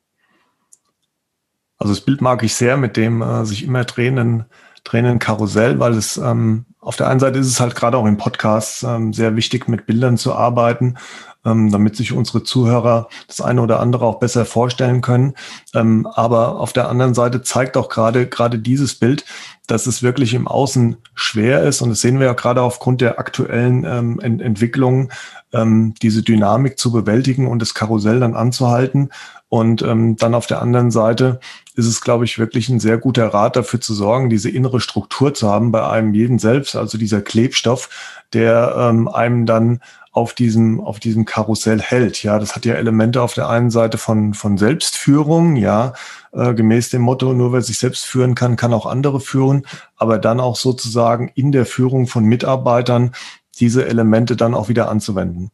Also das Bild mag ich sehr mit dem sich immer drehenden Karussell, weil es auf der einen Seite ist es halt gerade auch im Podcast sehr wichtig, mit Bildern zu arbeiten, damit sich unsere Zuhörer das eine oder andere auch besser vorstellen können. Aber auf der anderen Seite zeigt auch gerade dieses Bild, dass es wirklich im Außen schwer ist. Und das sehen wir ja gerade aufgrund der aktuellen Entwicklungen, diese Dynamik zu bewältigen und das Karussell dann anzuhalten. Und dann auf der anderen Seite ist es, glaube ich, wirklich ein sehr guter Rat, dafür zu sorgen, diese innere Struktur zu haben bei einem jeden selbst, also dieser Klebstoff, der einem dann auf diesem Karussell hält. Ja, das hat ja Elemente auf der einen Seite von Selbstführung, ja, gemäß dem Motto, nur wer sich selbst führen kann, kann auch andere führen, aber dann auch sozusagen in der Führung von Mitarbeitern diese Elemente dann auch wieder anzuwenden.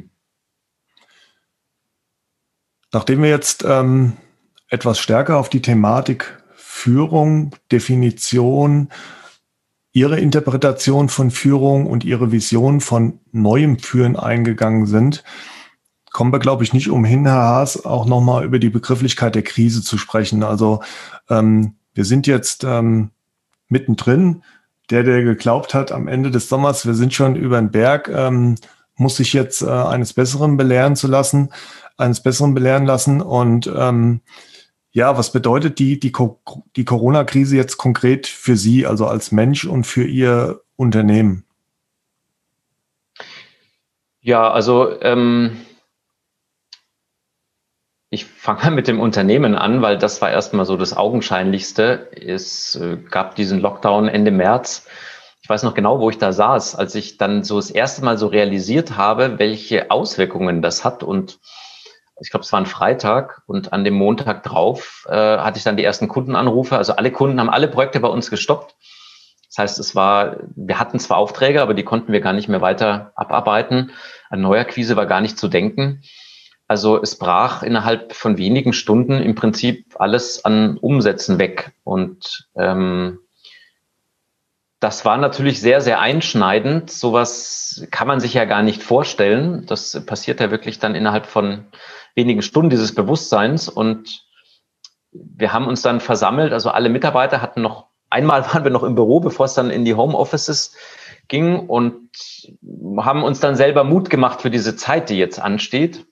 Nachdem wir jetzt etwas stärker auf die Thematik Führung, Definition, Ihre Interpretation von Führung und Ihre Vision von neuem Führen eingegangen sind, kommen wir, glaube ich, nicht umhin, Herr Haas, auch nochmal über die Begrifflichkeit der Krise zu sprechen. Also wir sind jetzt mittendrin. der geglaubt hat am Ende des Sommers, wir sind schon über den Berg, muss sich jetzt eines Besseren belehren lassen. Und ja, was bedeutet die Corona-Krise jetzt konkret für Sie, also als Mensch und für Ihr Unternehmen? Ja, also ich fange mal mit dem Unternehmen an, weil das war erstmal so das Augenscheinlichste. Es gab diesen Lockdown Ende März. Ich weiß noch genau, wo ich da saß, als ich dann so das erste Mal so realisiert habe, welche Auswirkungen das hat. Und ich glaube, es war ein Freitag und an dem Montag drauf hatte ich dann die ersten Kundenanrufe. Also alle Kunden haben alle Projekte bei uns gestoppt. Das heißt, wir hatten zwar Aufträge, aber die konnten wir gar nicht mehr weiter abarbeiten. An Neuakquise war gar nicht zu denken. Also es brach innerhalb von wenigen Stunden im Prinzip alles an Umsätzen weg. Und das war natürlich sehr, sehr einschneidend. Sowas kann man sich ja gar nicht vorstellen. Das passiert ja wirklich dann innerhalb von wenigen Stunden dieses Bewusstseins. Und wir haben uns dann versammelt. Also alle Mitarbeiter einmal waren wir noch im Büro, bevor es dann in die Homeoffices ging, und haben uns dann selber Mut gemacht für diese Zeit, die jetzt ansteht.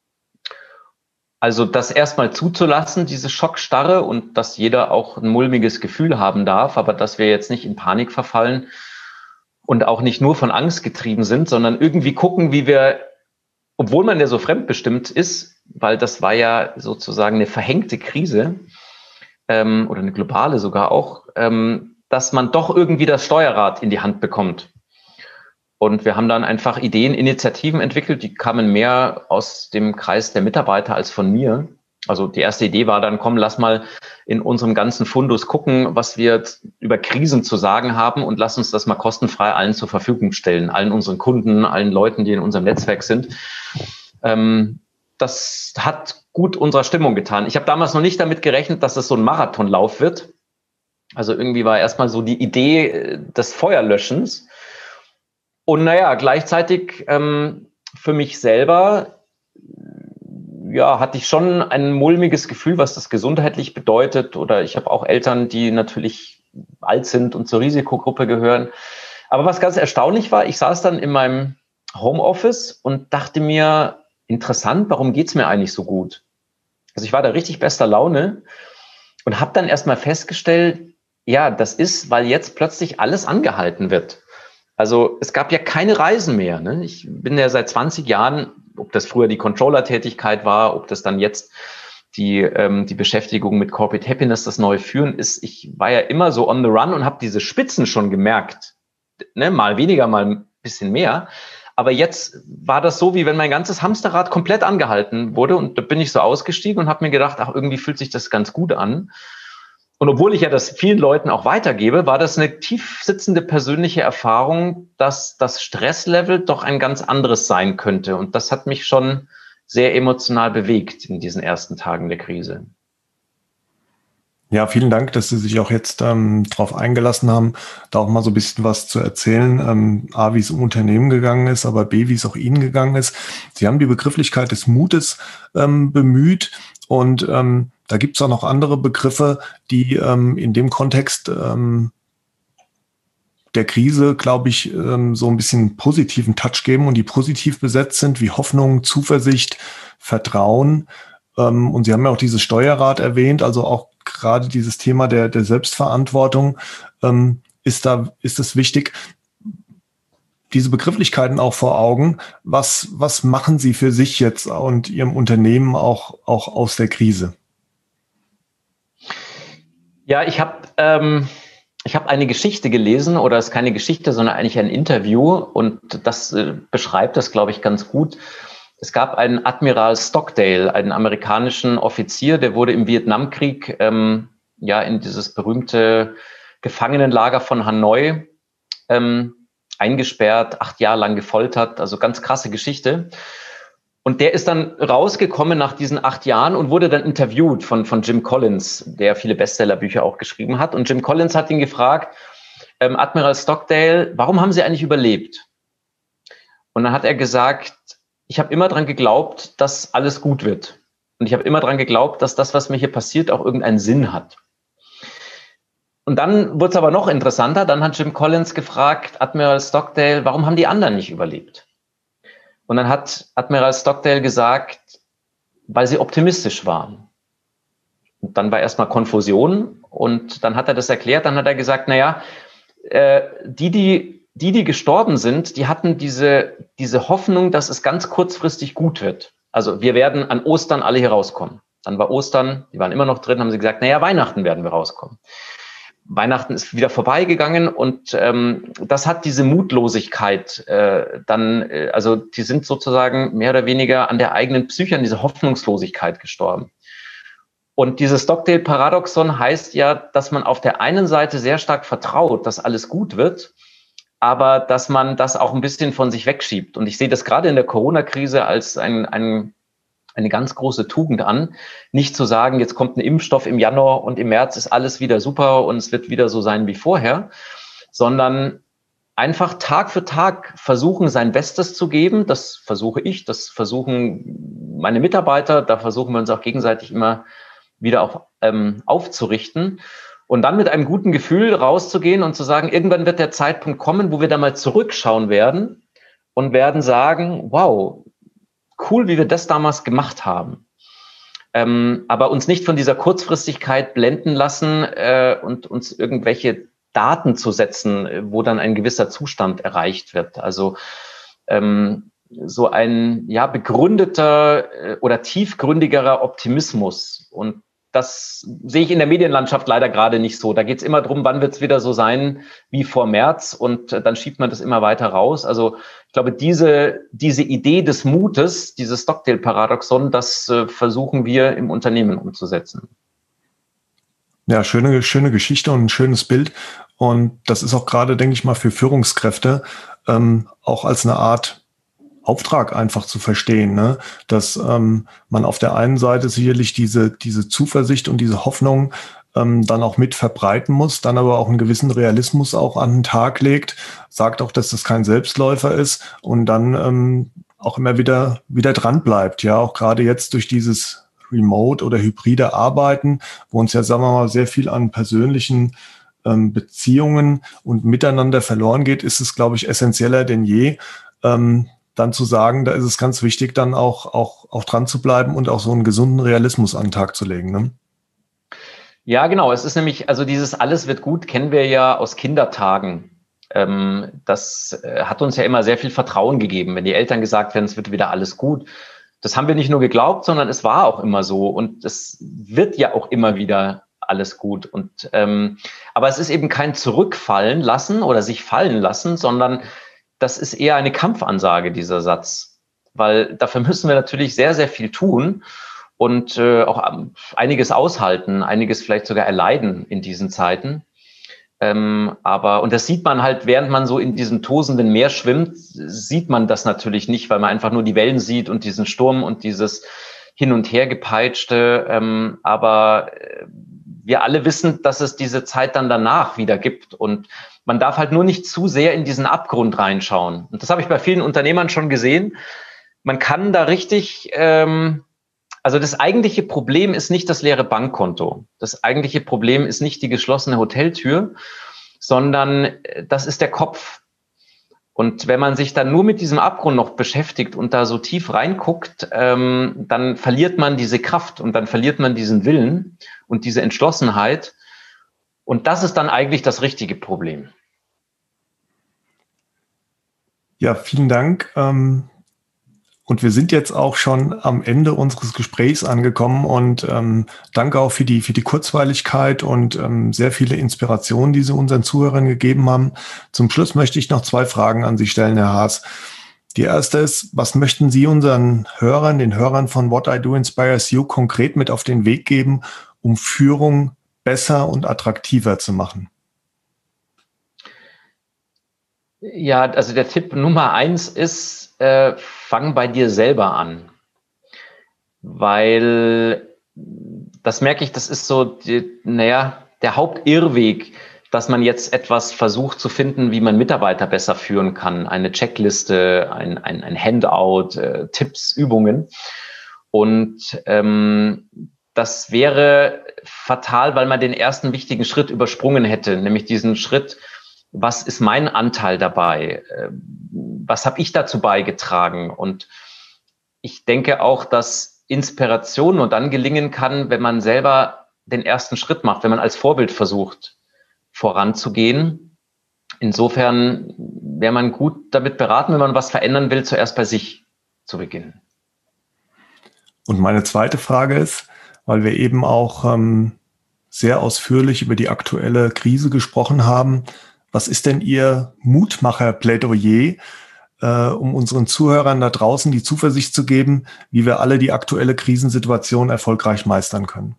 Also das erstmal zuzulassen, diese Schockstarre, und dass jeder auch ein mulmiges Gefühl haben darf, aber dass wir jetzt nicht in Panik verfallen und auch nicht nur von Angst getrieben sind, sondern irgendwie gucken, wie wir, obwohl man ja so fremdbestimmt ist, weil das war ja sozusagen eine verhängte Krise oder eine globale sogar auch, dass man doch irgendwie das Steuerrad in die Hand bekommt. Und wir haben dann einfach Ideen, Initiativen entwickelt, die kamen mehr aus dem Kreis der Mitarbeiter als von mir. Also die erste Idee war dann, komm, lass mal in unserem ganzen Fundus gucken, was wir über Krisen zu sagen haben, und lass uns das mal kostenfrei allen zur Verfügung stellen, allen unseren Kunden, allen Leuten, die in unserem Netzwerk sind. Das hat gut unserer Stimmung getan. Ich habe damals noch nicht damit gerechnet, dass es so ein Marathonlauf wird. Also irgendwie war erstmal so die Idee des Feuerlöschens. Und naja, gleichzeitig für mich selber, ja, hatte ich schon ein mulmiges Gefühl, was das gesundheitlich bedeutet. Oder ich habe auch Eltern, die natürlich alt sind und zur Risikogruppe gehören. Aber was ganz erstaunlich war, ich saß dann in meinem Homeoffice und dachte mir, interessant, warum geht's mir eigentlich so gut? Also ich war da richtig bester Laune und habe dann erstmal festgestellt, ja, das ist, weil jetzt plötzlich alles angehalten wird. Also es gab ja keine Reisen mehr. Ne? Ich bin ja seit 20 Jahren, ob das früher die Controller-Tätigkeit war, ob das dann jetzt die Beschäftigung mit Corporate Happiness, das neue Führen ist. Ich war ja immer so on the run und habe diese Spitzen schon gemerkt. Ne? Mal weniger, mal ein bisschen mehr. Aber jetzt war das so, wie wenn mein ganzes Hamsterrad komplett angehalten wurde. Und da bin ich so ausgestiegen und habe mir gedacht, ach, irgendwie fühlt sich das ganz gut an. Und obwohl ich ja das vielen Leuten auch weitergebe, war das eine tief sitzende persönliche Erfahrung, dass das Stresslevel doch ein ganz anderes sein könnte. Und das hat mich schon sehr emotional bewegt in diesen ersten Tagen der Krise. Ja, vielen Dank, dass Sie sich auch jetzt darauf eingelassen haben, da auch mal so ein bisschen was zu erzählen. A, wie es im Unternehmen gegangen ist, aber B, wie es auch Ihnen gegangen ist. Sie haben die Begrifflichkeit des Mutes bemüht, und da gibt es auch noch andere Begriffe, die in dem Kontext der Krise, glaube ich, so ein bisschen positiven Touch geben und die positiv besetzt sind, wie Hoffnung, Zuversicht, Vertrauen. Und Sie haben ja auch dieses Steuerrad erwähnt, also auch gerade dieses Thema der Selbstverantwortung ist es wichtig, diese Begrifflichkeiten auch vor Augen. Was machen Sie für sich jetzt und Ihrem Unternehmen auch aus der Krise? Ja, ich habe eine Geschichte gelesen, oder es ist keine Geschichte, sondern eigentlich ein Interview, und das beschreibt das, glaube ich, ganz gut. Es gab einen Admiral Stockdale, einen amerikanischen Offizier, der wurde im Vietnamkrieg in dieses berühmte Gefangenenlager von Hanoi eingesperrt, 8 Jahre lang gefoltert, also ganz krasse Geschichte. Und der ist dann rausgekommen nach diesen 8 Jahren und wurde dann interviewt von Jim Collins, der viele Bestsellerbücher auch geschrieben hat. Und Jim Collins hat ihn gefragt, Admiral Stockdale, warum haben Sie eigentlich überlebt? Und dann hat er gesagt, ich habe immer dran geglaubt, dass alles gut wird. Und ich habe immer dran geglaubt, dass das, was mir hier passiert, auch irgendeinen Sinn hat. Und dann wurde es aber noch interessanter. Dann hat Jim Collins gefragt, Admiral Stockdale, warum haben die anderen nicht überlebt? Und dann hat Admiral Stockdale gesagt, weil sie optimistisch waren. Und dann war erstmal Konfusion und dann hat er das erklärt. Dann hat er gesagt, naja, die gestorben sind, die hatten diese Hoffnung, dass es ganz kurzfristig gut wird. Also wir werden an Ostern alle hier rauskommen. Dann war Ostern, die waren immer noch drin, haben sie gesagt, naja, Weihnachten werden wir rauskommen. Weihnachten ist wieder vorbeigegangen und das hat diese Mutlosigkeit also die sind sozusagen mehr oder weniger an der eigenen Psyche, an dieser Hoffnungslosigkeit gestorben. Und dieses Stockdale-Paradoxon heißt ja, dass man auf der einen Seite sehr stark vertraut, dass alles gut wird, aber dass man das auch ein bisschen von sich wegschiebt. Und ich sehe das gerade in der Corona-Krise als eine ganz große Tugend an, nicht zu sagen, jetzt kommt ein Impfstoff im Januar und im März ist alles wieder super und es wird wieder so sein wie vorher, sondern einfach Tag für Tag versuchen, sein Bestes zu geben. Das versuche ich, das versuchen meine Mitarbeiter, da versuchen wir uns auch gegenseitig immer wieder auch aufzurichten und dann mit einem guten Gefühl rauszugehen und zu sagen, irgendwann wird der Zeitpunkt kommen, wo wir da mal zurückschauen werden und werden sagen, wow, cool, wie wir das damals gemacht haben. Aber uns nicht von dieser Kurzfristigkeit blenden lassen und uns irgendwelche Daten zu setzen, wo dann ein gewisser Zustand erreicht wird. Also so ein begründeter oder tiefgründigerer Optimismus. Und das sehe ich in der Medienlandschaft leider gerade nicht so. Da geht es immer darum, wann wird es wieder so sein wie vor März und dann schiebt man das immer weiter raus. Also ich glaube, diese Idee des Mutes, dieses Stockdale-Paradoxon, das versuchen wir im Unternehmen umzusetzen. Ja, schöne Geschichte und ein schönes Bild. Und das ist auch gerade, denke ich mal, für Führungskräfte auch als eine Art Auftrag einfach zu verstehen, ne? Dass man auf der einen Seite sicherlich diese Zuversicht und diese Hoffnung dann auch mit verbreiten muss, dann aber auch einen gewissen Realismus auch an den Tag legt, sagt auch, dass das kein Selbstläufer ist und dann auch immer wieder dran bleibt. Ja, auch gerade jetzt durch dieses Remote oder hybride Arbeiten, wo uns ja, sagen wir mal, sehr viel an persönlichen Beziehungen und Miteinander verloren geht, ist es, glaube ich, essentieller denn je, dann zu sagen, da ist es ganz wichtig, dann auch dran zu bleiben und auch so einen gesunden Realismus an den Tag zu legen, ne? Ja, genau. Es ist nämlich, also dieses Alles wird gut kennen wir ja aus Kindertagen. Das hat uns ja immer sehr viel Vertrauen gegeben, wenn die Eltern gesagt werden, es wird wieder alles gut. Das haben wir nicht nur geglaubt, sondern es war auch immer so und es wird ja auch immer wieder alles gut. Und aber es ist eben kein Zurückfallen lassen oder sich fallen lassen, sondern das ist eher eine Kampfansage, dieser Satz, weil dafür müssen wir natürlich sehr, sehr viel tun und auch einiges aushalten, einiges vielleicht sogar erleiden in diesen Zeiten. Und das sieht man halt, während man so in diesem tosenden Meer schwimmt, sieht man das natürlich nicht, weil man einfach nur die Wellen sieht und diesen Sturm und dieses Hin- und Hergepeitschte. Aber wir alle wissen, dass es diese Zeit dann danach wieder gibt und man darf halt nur nicht zu sehr in diesen Abgrund reinschauen. Und das habe ich bei vielen Unternehmern schon gesehen. Man kann da richtig, also das eigentliche Problem ist nicht das leere Bankkonto. Das eigentliche Problem ist nicht die geschlossene Hoteltür, sondern das ist der Kopf. Und wenn man sich dann nur mit diesem Abgrund noch beschäftigt und da so tief reinguckt, dann verliert man diese Kraft und dann verliert man diesen Willen und diese Entschlossenheit. Und das ist dann eigentlich das richtige Problem. Ja, vielen Dank. Und wir sind jetzt auch schon am Ende unseres Gesprächs angekommen und danke auch für die Kurzweiligkeit und sehr viele Inspirationen, die Sie unseren Zuhörern gegeben haben. Zum Schluss möchte ich noch 2 Fragen an Sie stellen, Herr Haas. Die erste ist, was möchten Sie unseren Hörern, den Hörern von What I Do Inspires You konkret mit auf den Weg geben, um Führung besser und attraktiver zu machen? Ja, also der Tipp Nummer 1 ist, fang bei dir selber an. Weil das merke ich, das ist so, der Hauptirrweg, dass man jetzt etwas versucht zu finden, wie man Mitarbeiter besser führen kann. Eine Checkliste, ein Handout, Tipps, Übungen. Und das wäre fatal, weil man den ersten wichtigen Schritt übersprungen hätte, nämlich diesen Schritt, was ist mein Anteil dabei? Was habe ich dazu beigetragen? Und ich denke auch, dass Inspiration nur dann gelingen kann, wenn man selber den ersten Schritt macht, wenn man als Vorbild versucht, voranzugehen. Insofern wäre man gut damit beraten, wenn man was verändern will, zuerst bei sich zu beginnen. Und meine zweite Frage ist, weil wir eben auch sehr ausführlich über die aktuelle Krise gesprochen haben, was ist denn Ihr Mutmacher-Plädoyer, um unseren Zuhörern da draußen die Zuversicht zu geben, wie wir alle die aktuelle Krisensituation erfolgreich meistern können?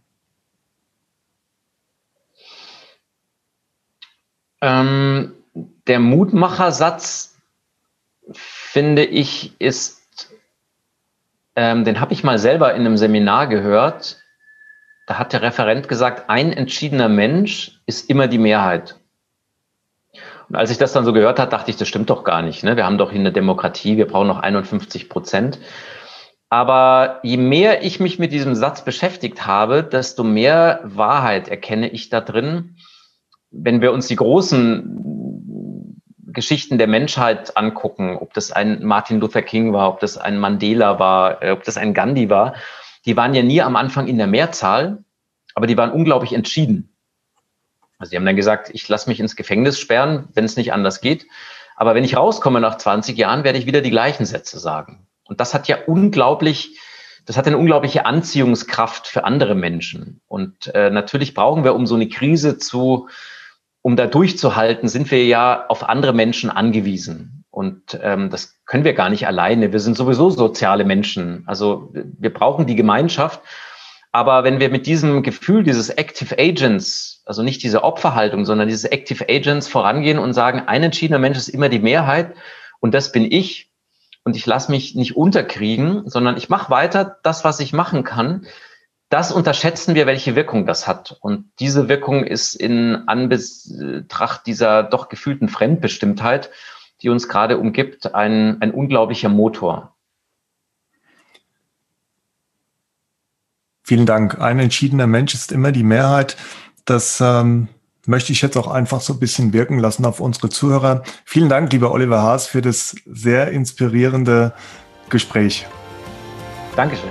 Der Mutmachersatz, finde ich, ist, den habe ich mal selber in einem Seminar gehört. Da hat der Referent gesagt, ein entschiedener Mensch ist immer die Mehrheit. Und als ich das dann so gehört habe, dachte ich, das stimmt doch gar nicht, ne? Wir haben doch hier eine Demokratie, wir brauchen noch 51%. Aber je mehr ich mich mit diesem Satz beschäftigt habe, desto mehr Wahrheit erkenne ich da drin. Wenn wir uns die großen Geschichten der Menschheit angucken, ob das ein Martin Luther King war, ob das ein Mandela war, ob das ein Gandhi war, die waren ja nie am Anfang in der Mehrzahl, aber die waren unglaublich entschieden. Also die haben dann gesagt, ich lasse mich ins Gefängnis sperren, wenn es nicht anders geht. Aber wenn ich rauskomme nach 20 Jahren, werde ich wieder die gleichen Sätze sagen. Und das hat ja eine unglaubliche Anziehungskraft für andere Menschen. Und natürlich brauchen wir, um so eine Krise um da durchzuhalten, sind wir ja auf andere Menschen angewiesen. Und das können wir gar nicht alleine. Wir sind sowieso soziale Menschen. Also wir brauchen die Gemeinschaft. Aber wenn wir mit diesem Gefühl dieses Active Agents, also nicht diese Opferhaltung, sondern dieses Active Agents vorangehen und sagen, ein entschiedener Mensch ist immer die Mehrheit und das bin ich und ich lasse mich nicht unterkriegen, sondern ich mache weiter das, was ich machen kann, das unterschätzen wir, welche Wirkung das hat. Und diese Wirkung ist in Anbetracht dieser doch gefühlten Fremdbestimmtheit, die uns gerade umgibt, ein unglaublicher Motor. Vielen Dank. Ein entschiedener Mensch ist immer die Mehrheit. Das möchte ich jetzt auch einfach so ein bisschen wirken lassen auf unsere Zuhörer. Vielen Dank, lieber Oliver Haas, für das sehr inspirierende Gespräch. Dankeschön.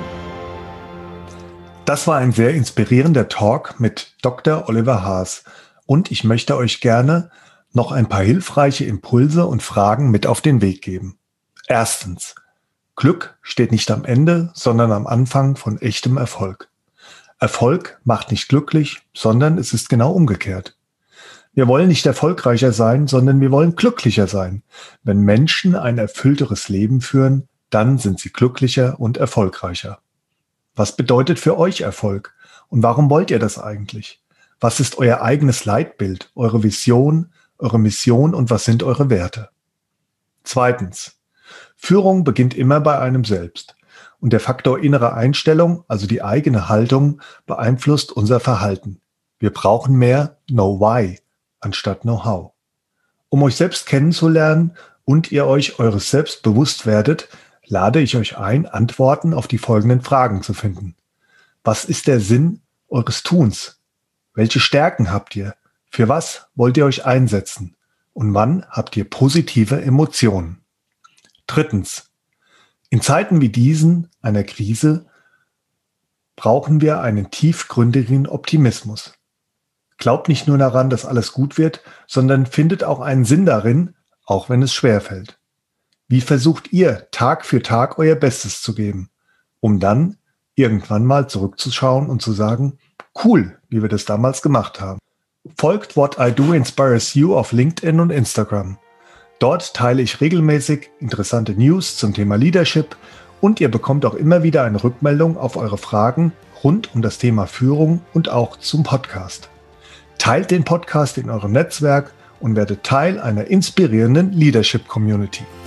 Das war ein sehr inspirierender Talk mit Dr. Oliver Haas. Und ich möchte euch gerne noch ein paar hilfreiche Impulse und Fragen mit auf den Weg geben. Erstens. Glück steht nicht am Ende, sondern am Anfang von echtem Erfolg. Erfolg macht nicht glücklich, sondern es ist genau umgekehrt. Wir wollen nicht erfolgreicher sein, sondern wir wollen glücklicher sein. Wenn Menschen ein erfüllteres Leben führen, dann sind sie glücklicher und erfolgreicher. Was bedeutet für euch Erfolg? Und warum wollt ihr das eigentlich? Was ist euer eigenes Leitbild, eure Vision, eure Mission und was sind eure Werte? Zweitens. Führung beginnt immer bei einem selbst. Und der Faktor innere Einstellung, also die eigene Haltung, beeinflusst unser Verhalten. Wir brauchen mehr Know Why anstatt Know How. Um euch selbst kennenzulernen und ihr euch eures Selbst bewusst werdet, lade ich euch ein, Antworten auf die folgenden Fragen zu finden. Was ist der Sinn eures Tuns? Welche Stärken habt ihr? Für was wollt ihr euch einsetzen? Und wann habt ihr positive Emotionen? Drittens. In Zeiten wie diesen, einer Krise, brauchen wir einen tiefgründigen Optimismus. Glaubt nicht nur daran, dass alles gut wird, sondern findet auch einen Sinn darin, auch wenn es schwerfällt. Wie versucht ihr, Tag für Tag euer Bestes zu geben, um dann irgendwann mal zurückzuschauen und zu sagen, cool, wie wir das damals gemacht haben. Folgt What I Do Inspires You auf LinkedIn und Instagram. Dort teile ich regelmäßig interessante News zum Thema Leadership und ihr bekommt auch immer wieder eine Rückmeldung auf eure Fragen rund um das Thema Führung und auch zum Podcast. Teilt den Podcast in eurem Netzwerk und werdet Teil einer inspirierenden Leadership-Community.